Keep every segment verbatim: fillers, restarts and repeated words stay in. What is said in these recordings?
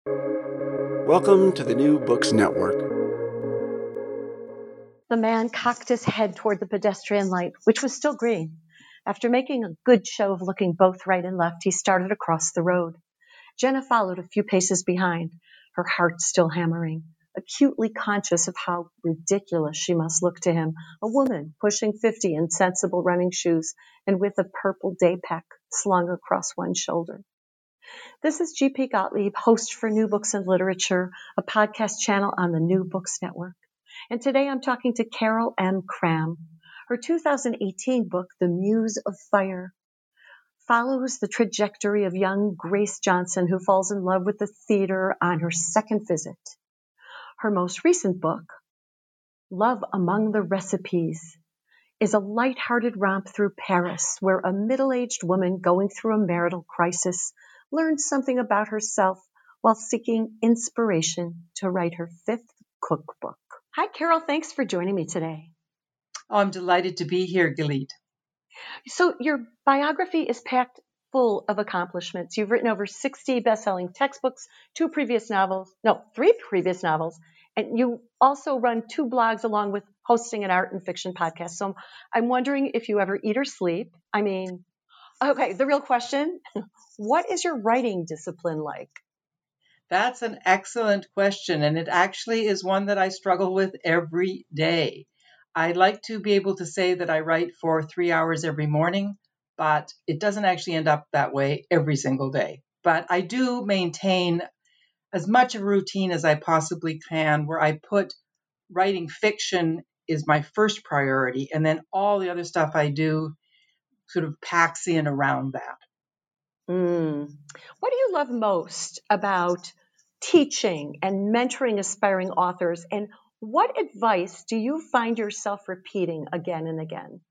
Welcome to the New Books Network. The man cocked his head toward the pedestrian light, which was still green. After making a good show of looking both right and left, he started across the road. Jenna followed a few paces behind, her heart still hammering, acutely conscious of how ridiculous she must look to him, a woman pushing fifty in sensible running shoes and with a purple day pack slung across one shoulder. This is G P Gottlieb, host for New Books and Literature, a podcast channel on the New Books Network. And today I'm talking to Carol M. Cram. Her two thousand eighteen book, The Muse of Fire, follows the trajectory of young Grace Johnson, who falls in love with the theater on her second visit. Her most recent book, Love Among the Recipes, is a light-hearted romp through Paris, where a middle-aged woman going through a marital crisis learns something about herself while seeking inspiration to write her fifth cookbook. Hi, Carol. Thanks for joining me today. Oh, I'm delighted to be here, Galit. So your biography is packed full of accomplishments. You've written over sixty best-selling textbooks, two previous novels, no, three previous novels, and you also run two blogs along with hosting an art and fiction podcast. So I'm wondering if you ever eat or sleep. I mean, okay, the real question, what is your writing discipline like? That's an excellent question, and it actually is one that I struggle with every day. I like to be able to say that I write for three hours every morning, but it doesn't actually end up that way every single day. But I do maintain as much of a routine as I possibly can, where I put writing fiction is my first priority, and then all the other stuff I do sort of packs in around that. Mm. What do you love most about teaching and mentoring aspiring authors, and what advice do you find yourself repeating again and again?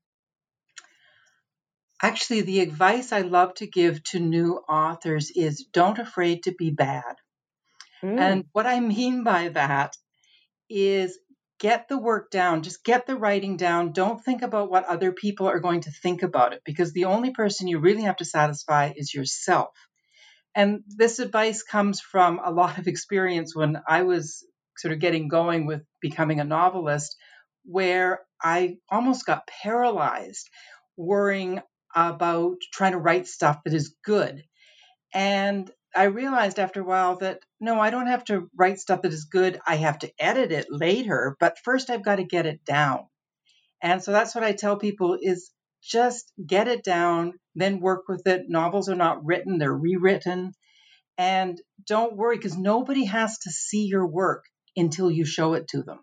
Actually, the advice I love to give to new authors is don't afraid to be bad. Mm. And what I mean by that is get the work down, just get the writing down. Don't think about what other people are going to think about it, because the only person you really have to satisfy is yourself. And this advice comes from a lot of experience when I was sort of getting going with becoming a novelist, where I almost got paralyzed worrying about trying to write stuff that is good. And I realized after a while that, no, I don't have to write stuff that is good. I have to edit it later, but first I've got to get it down. And so that's what I tell people is just get it down, then work with it. Novels are not written, they're rewritten. And don't worry, because nobody has to see your work until you show it to them.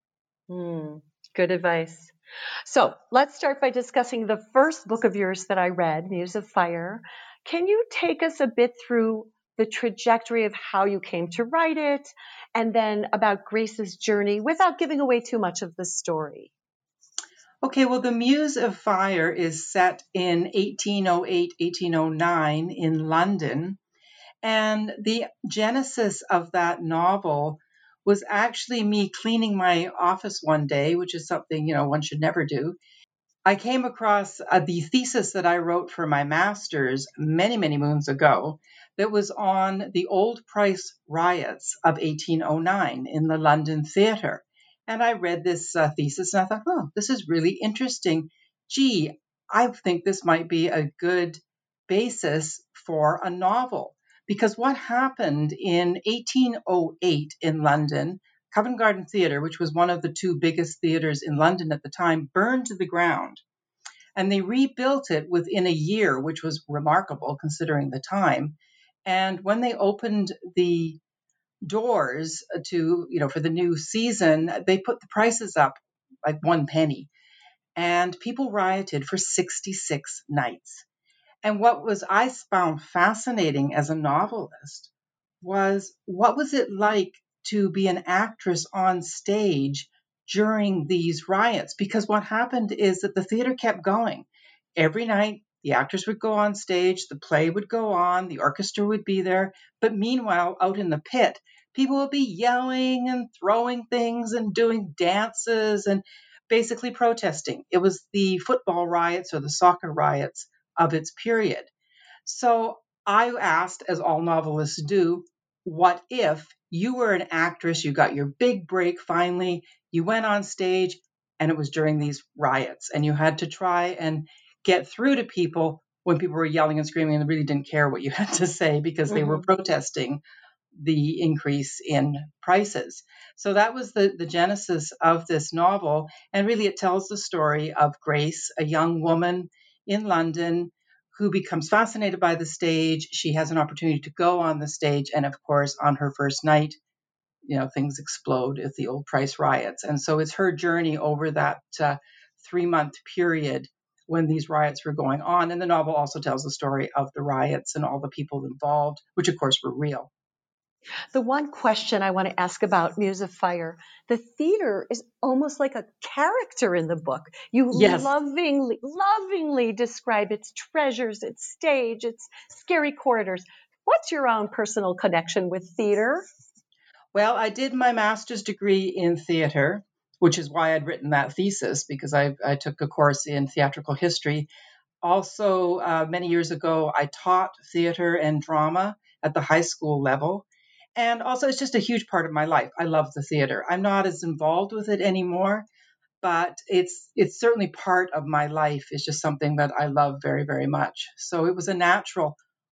Mm, good advice. So let's start by discussing the first book of yours that I read, Muse of Fire. Can you take us a bit through the trajectory of how you came to write it, and then about Grace's journey without giving away too much of the story? Okay, well, The Muse of Fire is set in eighteen oh eight, eighteen oh nine in London. And the genesis of that novel was actually me cleaning my office one day, which is something, you know, one should never do. I came across uh, the thesis that I wrote for my master's many, many moons ago that was on the old price riots of eighteen oh nine in the London theatre. And I read this uh, thesis and I thought, oh, this is really interesting. Gee, I think this might be a good basis for a novel. Because what happened in eighteen oh eight in London, Covent Garden Theatre, which was one of the two biggest theatres in London at the time, burned to the ground. And they rebuilt it within a year, which was remarkable considering the time. And when they opened the doors to, you know, for the new season, they put the prices up like one penny. And people rioted for sixty-six nights. And what was I found fascinating as a novelist was what was it like to be an actress on stage during these riots? Because what happened is that the theater kept going. Every night, the actors would go on stage, the play would go on, the orchestra would be there. But meanwhile, out in the pit, people would be yelling and throwing things and doing dances and basically protesting. It was the football riots or the soccer riots of its period. So I asked, as all novelists do, what if you were an actress, you got your big break finally, you went on stage, and it was during these riots, and you had to try and get through to people when people were yelling and screaming and they really didn't care what you had to say because they were Mm-hmm. protesting the increase in prices. So that was the, the genesis of this novel. And really, it tells the story of Grace, a young woman in London who becomes fascinated by the stage. She has an opportunity to go on the stage. And of course, on her first night, you know, things explode at the old price riots. And so it's her journey over that uh, three month period when these riots were going on. And the novel also tells the story of the riots and all the people involved, which of course were real. The one question I want to ask about Muse of Fire, the theater is almost like a character in the book. You Yes. lovingly, lovingly describe its treasures, its stage, its scary corridors. What's your own personal connection with theater? Well, I did my master's degree in theater, which is why I'd written that thesis, because I, I took a course in theatrical history. Also, uh, many years ago, I taught theater and drama at the high school level. And also, it's just a huge part of my life. I love the theater. I'm not as involved with it anymore, but it's it's certainly part of my life. It's just something that I love very, very much. So it was a natural.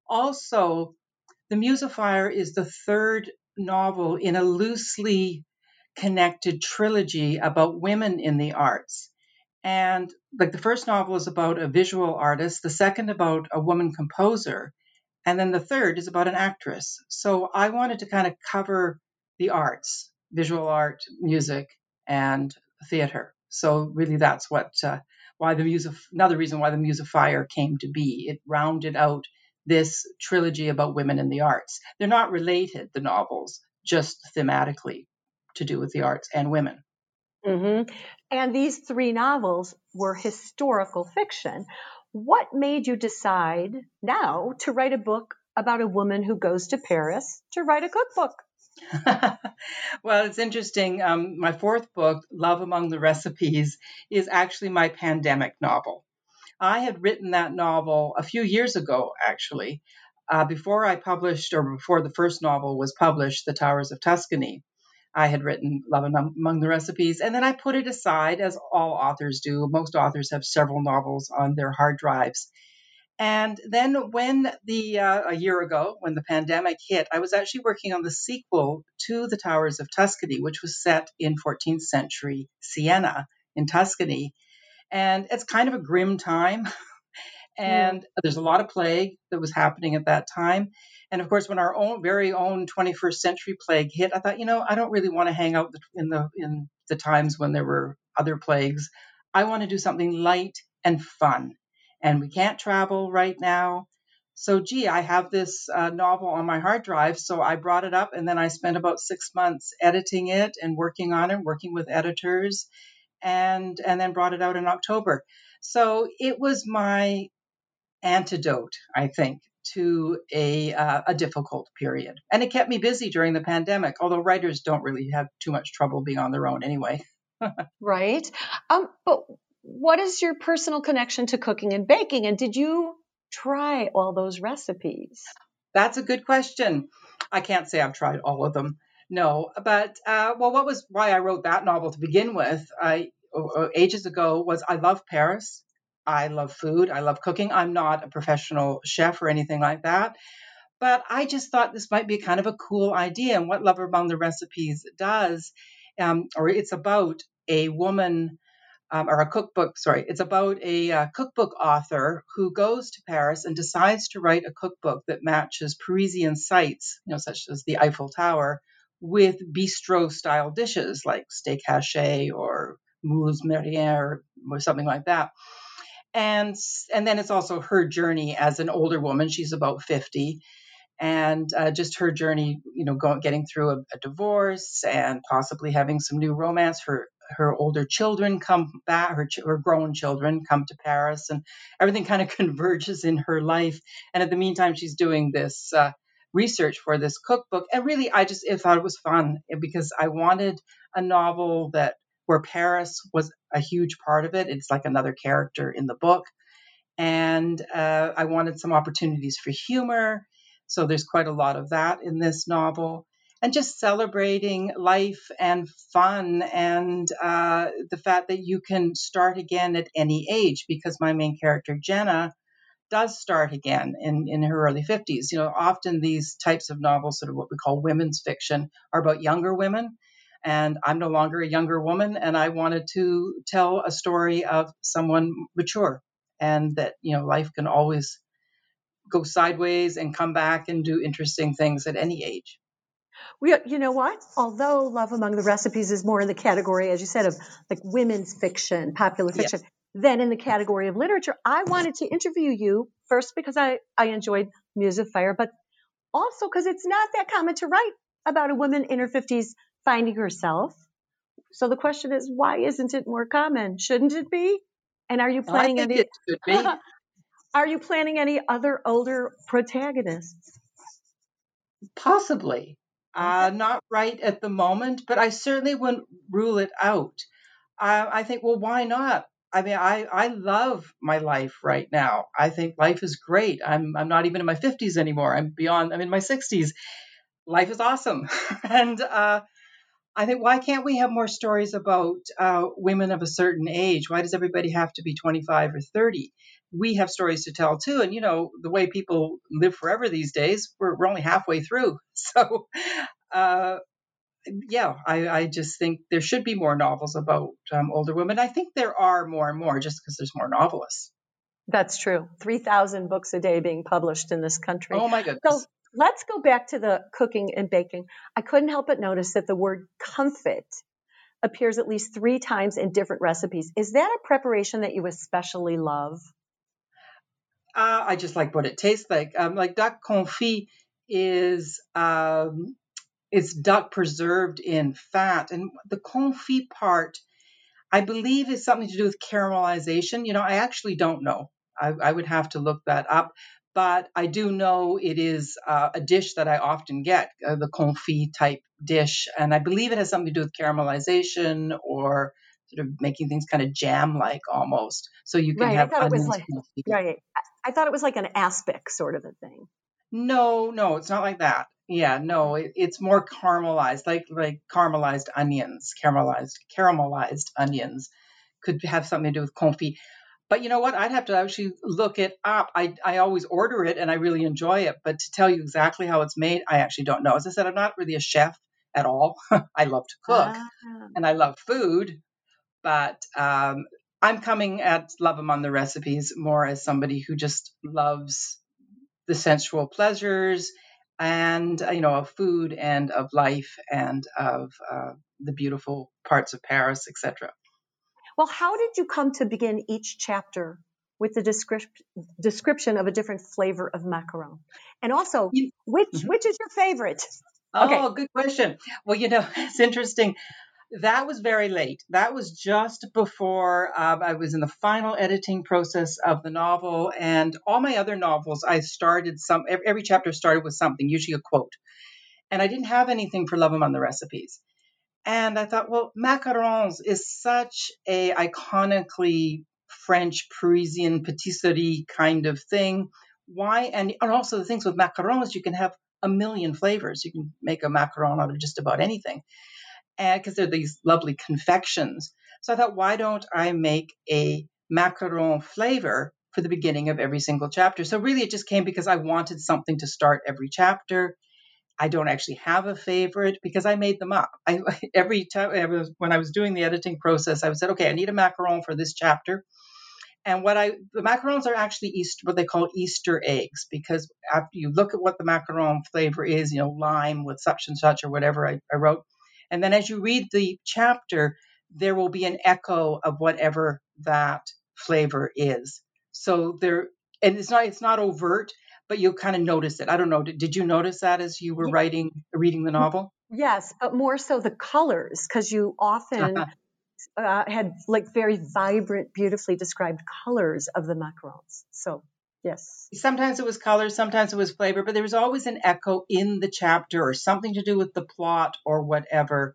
Also, The Muse of Fire is the third novel in a loosely connected trilogy about women in the arts. And like the first novel is about a visual artist, the second about a woman composer, and then the third is about an actress. So I wanted to kind of cover the arts, visual art, music, and theater. So really, that's what uh, why the Muse of another reason why the Muse of Fire came to be. It rounded out this trilogy about women in the arts. They're not related, the novels, just thematically to do with the arts and women. Mm-hmm. And these three novels were historical fiction. What made you decide now to write a book about a woman who goes to Paris to write a cookbook? Well, it's interesting. Um, my fourth book, Love Among the Recipes, is actually my pandemic novel. I had written that novel a few years ago, actually, uh, before I published, or before the first novel was published, The Towers of Tuscany. I had written Love Among the Recipes, and then I put it aside, as all authors do. Most authors have several novels on their hard drives. And then when the uh, a year ago, when the pandemic hit, I was actually working on the sequel to The Towers of Tuscany, which was set in fourteenth century Siena in Tuscany. And it's kind of a grim time. Mm. And there's a lot of plague that was happening at that time. And of course, when our own very own twenty-first century plague hit, I thought, you know, I don't really want to hang out in the in the times when there were other plagues. I want to do something light and fun. And we can't travel right now. So, gee, I have this uh, novel on my hard drive. So I brought it up, and then I spent about six months editing it and working on it, working with editors, and and then brought it out in October. So it was my antidote, I think, to a uh, a difficult period, and it kept me busy during the pandemic. Although writers don't really have too much trouble being on their own anyway. Right. Um, but what is your personal connection to cooking and baking? And did you try all those recipes? That's a good question. I can't say I've tried all of them. No, but uh, well, what was why I wrote that novel to begin with? I uh, ages ago was I love Paris. I love food. I love cooking. I'm not a professional chef or anything like that, but I just thought this might be kind of a cool idea. And what Love Among the Recipes does, um, or it's about a woman um, or a cookbook, sorry, it's about a uh, cookbook author who goes to Paris and decides to write a cookbook that matches Parisian sites, you know, such as the Eiffel Tower, with bistro style dishes like steak haché or moules merières or something like that. And and then it's also her journey as an older woman. She's about fifty, and uh, just her journey, you know, going getting through a, a divorce and possibly having some new romance. Her her older children come back, her, ch- her grown children come to Paris, and everything kind of converges in her life. And at the meantime, she's doing this uh, research for this cookbook. And really, I just I thought it was fun because I wanted a novel that where Paris was a huge part of it. It's like another character in the book, and uh, I wanted some opportunities for humor. So there's quite a lot of that in this novel. And just celebrating life and fun and uh, the fact that you can start again at any age, because my main character, Jenna, does start again in, in her early fifties. You know, often these types of novels, sort of what we call women's fiction, are about younger women. And I'm no longer a younger woman, and I wanted to tell a story of someone mature, and that, you know, life can always go sideways and come back and do interesting things at any age. We, you know what? Although Love Among the Recipes is more in the category, as you said, of like women's fiction, popular Yeah. fiction, than in the category of literature, I wanted to interview you first because I, I enjoyed Muse of Fire, but also because it's not that common to write about a woman in her fifties finding herself. So the question is, why isn't it more common? Shouldn't it be? And are you Well, I planning think any? it should be. Are you planning any other older protagonists? Possibly. Uh, not right at the moment, but I certainly wouldn't rule it out. I, I think, well, why not? I mean, I, I love my life right now. I think life is great. I'm I'm not even in my fifties anymore. I'm beyond. I'm in my sixties. Life is awesome, and uh, I think, why can't we have more stories about uh, women of a certain age? Why does everybody have to be twenty-five or thirty? We have stories to tell too. And, you know, the way people live forever these days, we're, we're only halfway through. So, uh, yeah, I, I just think there should be more novels about um, older women. I think there are more and more just because there's more novelists. That's true. three thousand books a day being published in this country. Oh, my So goodness. let's go back to the cooking and baking. I couldn't help but notice that the word comfit appears at least three times in different recipes. Is that a preparation that you especially love? Uh, I just like what it tastes like. Um, like duck confit is um, it's duck preserved in fat, and the confit part, I believe, is something to do with caramelization. You know, I actually don't know. I, I would have to look that up, but I do know it is uh, a dish that I often get, uh, the confit type dish, and I believe it has something to do with caramelization or sort of making things kind of jam-like almost. So you can Right. I have thought it was onions like, confit. right. I I thought it was like an aspic sort of a thing. No, no, it's not like that. Yeah, no, it, it's more caramelized, like like caramelized onions, caramelized caramelized onions could have something to do with confit. But you know what? I'd have to actually look it up. I I always order it and I really enjoy it, but to tell you exactly how it's made, I actually don't know. As I said, I'm not really a chef at all. I love to cook Ah, and I love food, but um, I'm coming at Love Among the Recipes more as somebody who just loves the sensual pleasures and uh, you know, of food and of life and of uh, the beautiful parts of Paris, et cetera. well, how did you come to begin each chapter with the descrip- description of a different flavor of macaron? And also, You- which Mhm. which is your favorite? Okay. Oh, good question. Well, you know, it's interesting. That was very late. That was just before um, I was in the final editing process of the novel. And all my other novels, I started some, every, every chapter started with something, usually a quote. And I didn't have anything for Love Among the Recipes. And I thought, well, macarons is such a iconically French, Parisian patisserie kind of thing. Why? And, and also the things with macarons, you can have a million flavors. You can make a macaron out of just about anything. And because they're these lovely confections. So I thought, why don't I make a macaron flavor for the beginning of every single chapter? So really it just came because I wanted something to start every chapter. I don't actually have a favorite because I made them up. I, every time I was, when I was doing the editing process, I would say, okay, I need a macaron for this chapter. And what I, the macarons are actually Easter, what they call Easter eggs, because after you look at what the macaron flavor is, you know, lime with such and such or whatever I, I wrote. And then as you read the chapter, there will be an echo of whatever that flavor is. So there, and it's not, it's not overt, but you'll kind of notice it. I don't know. Did, did you notice that as you were Y- writing, reading the novel? Yes, but more so the colors, because you often uh, had like very vibrant, beautifully described colors of the macarons. So, yes. Sometimes it was color, sometimes it was flavor, but there was always an echo in the chapter or something to do with the plot or whatever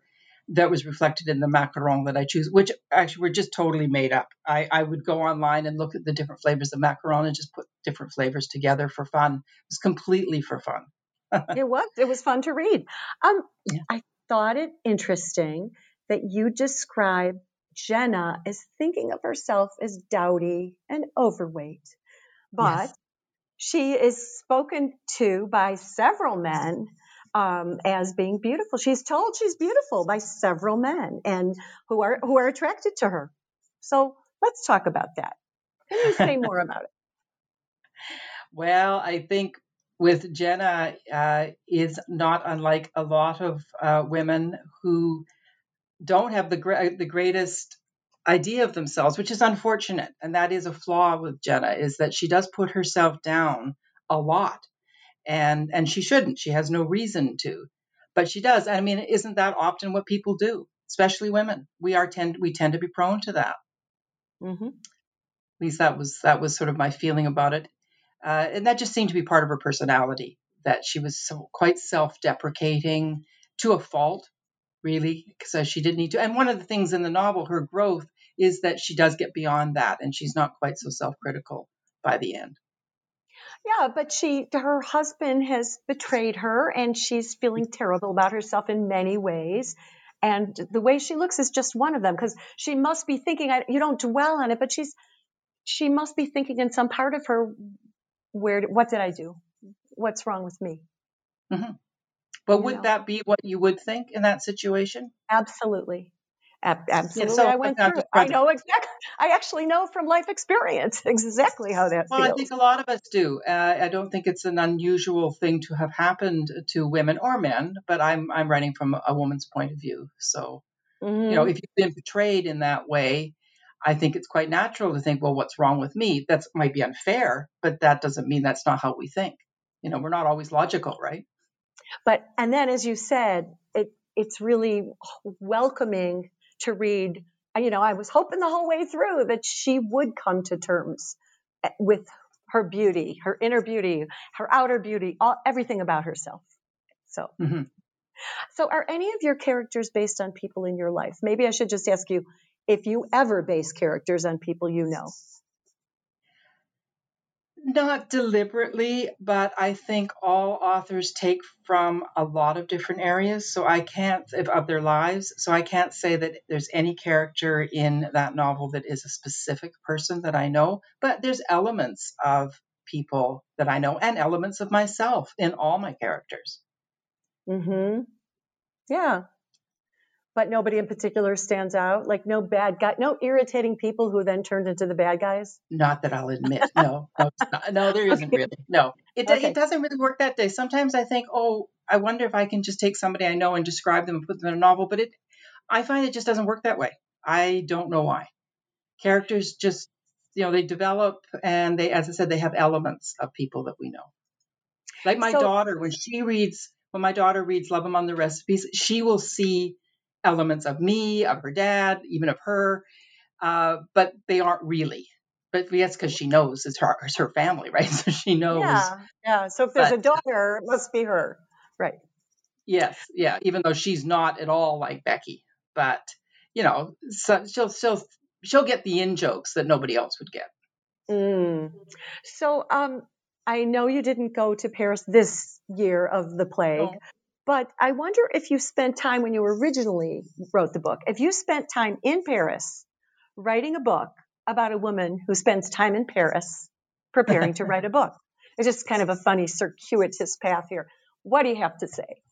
that was reflected in the macaron that I choose, which actually were just totally made up. I, I would go online and look at the different flavors of macaron and just put different flavors together for fun. It was completely for fun. It was. It was fun to read. Um, Yeah. I thought it interesting that you describe Jenna as thinking of herself as dowdy and overweight, but Yes. she is spoken to by several men um, as being beautiful. She's told she's beautiful by several men and who are who are attracted to her. So let's talk about that. Can you say more about it? Well, I think with Jenna uh, is not unlike a lot of uh, women who don't have the gra- the greatest idea of themselves, which is unfortunate. And that is a flaw with Jenna, is that she does put herself down a lot, and and she shouldn't. She has no reason to, but she does. I mean, isn't that often what people do, especially women? We are tend we tend to be prone to that. Mm-hmm. At least that was that was sort of my feeling about it. Uh, and that just seemed to be part of her personality, that she was so quite self-deprecating to a fault, really, because she did need to. And one of the things in the novel, her growth, is that she does get beyond that, and she's not quite so self-critical by the end. Yeah, but she, her husband has betrayed her and she's feeling terrible about herself in many ways. And the way she looks is just one of them because she must be thinking, I, you don't dwell on it, but she's, she must be thinking in some part of her, where, what did I do? What's wrong with me? Mm-hmm. But You would know, that be what you would think in that situation? absolutely. Ab- Yeah, Absolutely. so I I'm went not through, just I trying to. know exactly, I actually know from life experience exactly how that Well, I think feels. a lot of us do. Uh, I don't think it's an unusual thing to have happened to women or men, but I'm I'm writing from a woman's point of view. So, you know, Mm-hmm. if you've been betrayed in that way, I think it's quite natural to think, well, what's wrong with me? That might be unfair, but that doesn't mean that's not how we think. You know, we're not always logical, right? But, and then as you said, it, it's really welcoming to read. You know, I was hoping the whole way through that she would come to terms with her beauty, her inner beauty, her outer beauty, all, everything about herself. So, Mm-hmm. so are any of your characters based on people in your life? Maybe I should just ask you if you ever base characters on people you know. Not deliberately, but I think all authors take from a lot of different areas. So I can't, of their lives. So I can't say that there's any character in that novel that is a specific person that I know, but there's elements of people that I know and elements of myself in all my characters. Mm-hmm. Yeah. But nobody in particular stands out. Like no bad guy, no irritating people who then turned into the bad guys. Not that I'll admit. No, no, it's not. No, there isn't Okay. really. No, it it Okay. doesn't really work that day. Sometimes I think, oh, I wonder if I can just take somebody I know and describe them and put them in a novel. But it, I find it just doesn't work that way. I don't know why. Characters just, you know, they develop and they, as I said, they have elements of people that we know. Like my So, daughter, when she reads, when my daughter reads Love Among the Recipes, she will see elements of me, of her dad, even of her, uh, but they aren't really. But yes, because she knows it's her, it's her family, right? So she knows. yeah, yeah. So if there's But a daughter, it must be her. Right. yes, yeah, even though she's not at all like Becky, but you know, so she'll she'll she'll get the in jokes that nobody else would get. Mm. So, um, I know you didn't go to Paris this year of the plague, No. but I wonder if you spent time when you originally wrote the book, if you spent time in Paris writing a book about a woman who spends time in Paris preparing to write a book. It's just kind of a funny circuitous path here. What do you have to say?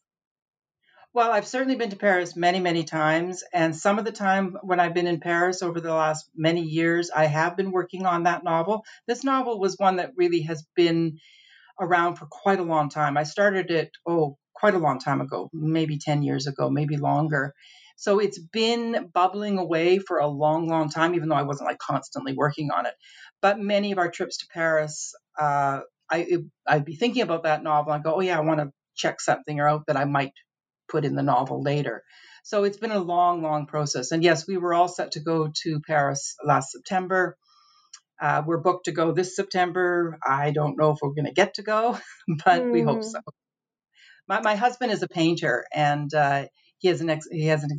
Well, I've certainly been to Paris many, many times. And some of the time when I've been in Paris over the last many years, I have been working on that novel. This novel was one that really has been around for quite a long time. I started it, oh, quite a long time ago, maybe ten years ago, maybe longer. So it's been bubbling away for a long, long time, even though I wasn't like constantly working on it. But many of our trips to Paris, uh, I, I'd be thinking about that novel and go, oh, yeah, I want to check something out that I might put in the novel later. So it's been a long, long process. And yes, we were all set to go to Paris last September. Uh, we're booked to go this September. I don't know if we're going to get to go, but we hope so. Mm, My, my husband is a painter, and uh, he has an ex, he has an ex,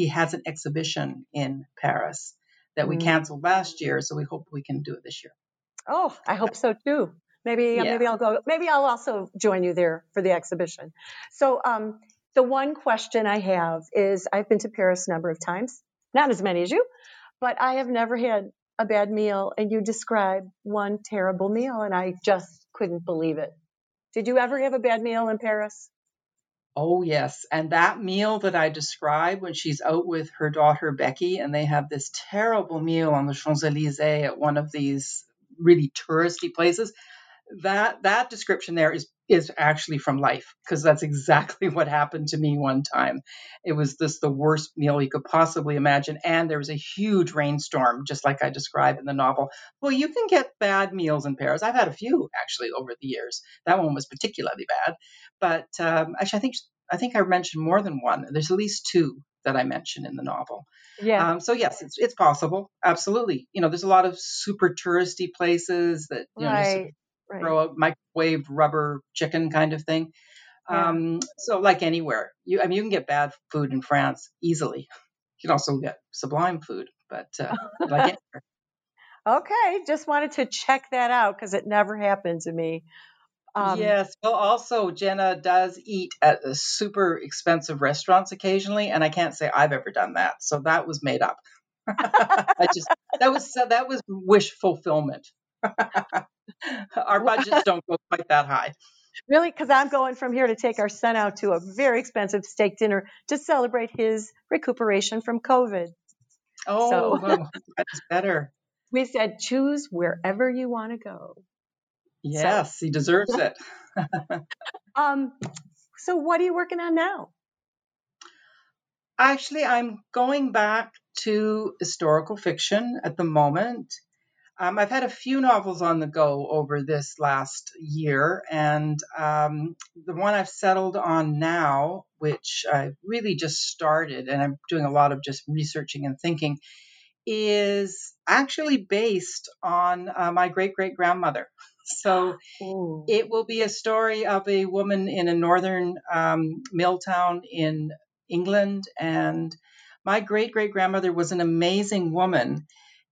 he has an exhibition in Paris that we Mm. canceled last year, so we hope we can do it this year. Oh, I hope so too. Maybe Yeah. maybe I'll go. Maybe I'll also join you there for the exhibition. So, um, the one question I have is, I've been to Paris a number of times, not as many as you, but I have never had a bad meal. And you described one terrible meal, and I just couldn't believe it. Did you ever have a bad meal in Paris? Oh, yes. And that meal that I described when she's out with her daughter, Becky, and they have this terrible meal on the Champs-Élysées at one of these really touristy places, that that description there is is actually from life, because that's exactly what happened to me one time. It was this the worst meal you could possibly imagine, and there was a huge rainstorm, just like I describe in the novel. Well, you can get bad meals in Paris. I've had a few actually over the years. That one was particularly bad, but um, actually, I think I think I mentioned more than one. There's at least two that I mentioned in the novel. Yeah. Um, so yes, it's it's possible, absolutely. You know, there's a lot of super touristy places that you know just Right. Right. throw a microwave rubber chicken kind of thing. Yeah. Um, so like anywhere, you I mean you can get bad food in France easily. You can also get sublime food, but uh, like anywhere. Okay. Just wanted to check that out because it never happened to me. Um, Yes. Well, also Jenna does eat at the super expensive restaurants occasionally, and I can't say I've ever done that. So that was made up. I just that was that was wish fulfillment. Our budgets don't go quite that high. Really, because I'm going from here to take our son out to a very expensive steak dinner to celebrate his recuperation from COVID. Oh, So well, that's better. we said, choose wherever you want to go. So, Yes, he deserves it. um, so what are you working on now? Actually, I'm going back to historical fiction at the moment. Um, I've had a few novels on the go over this last year, and um, the one I've settled on now, which I really just started, and I'm doing a lot of just researching and thinking, is actually based on uh, my great great grandmother. So Ooh. it will be a story of a woman in a northern um, mill town in England. And my great great grandmother was an amazing woman.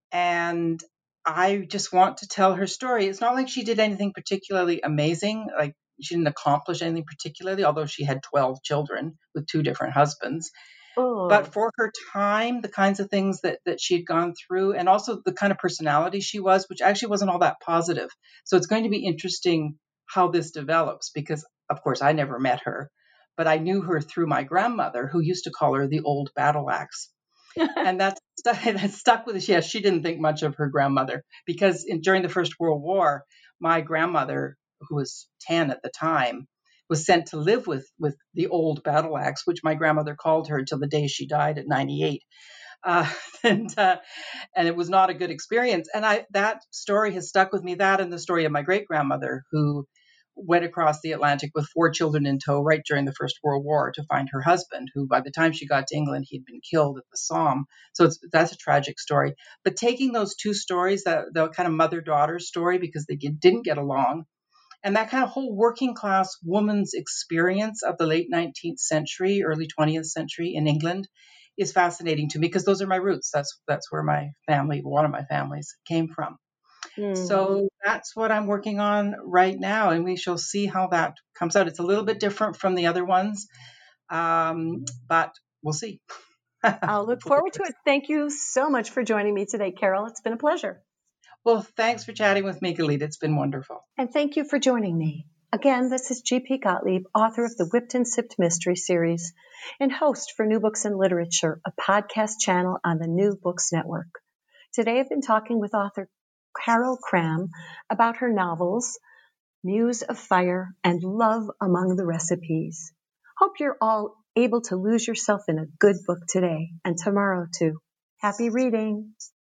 And I just want to tell her story. It's not like she did anything particularly amazing, like she didn't accomplish anything particularly, although she had twelve children with two different husbands. But Oh. for her time, the kinds of things that, that she had gone through, and also the kind of personality she was, which actually wasn't all that positive. So it's going to be interesting how this develops, because, of course, I never met her, but I knew her through my grandmother, who used to call her the old battle axe. And that's that stuck with us. Yes, she didn't think much of her grandmother, because in, during the First World War, my grandmother, who was ten at the time, was sent to live with with the old battle axe, which my grandmother called her until the day she died at ninety-eight. Uh, and uh, and it was not a good experience. And I that story has stuck with me. That and the story of my great grandmother, who went across the Atlantic with four children in tow right during the First World War to find her husband, who by the time she got to England, he'd been killed at the Somme. So it's, that's a tragic story. But taking those two stories, that the kind of mother-daughter story, because they get, didn't get along, and that kind of whole working class woman's experience of the late nineteenth century, early twentieth century in England is fascinating to me, because those are my roots. That's that's where my family, one of my families, came from. Mm. So that's what I'm working on right now, and we shall see how that comes out. It's a little bit different from the other ones, um, but we'll see. I'll look forward to it. Thank you so much for joining me today, Carol. It's been a pleasure. Well, thanks for chatting with me, Galit. It's been wonderful. And thank you for joining me. Again, this is G P Gottlieb, author of the Whipped and Sipped Mystery Series and host for New Books in Literature, a podcast channel on the New Books Network. Today I've been talking with author Carol Cram about her novels, Muse of Fire and Love Among the Recipes. Hope you're all able to lose yourself in a good book today and tomorrow too. Happy reading!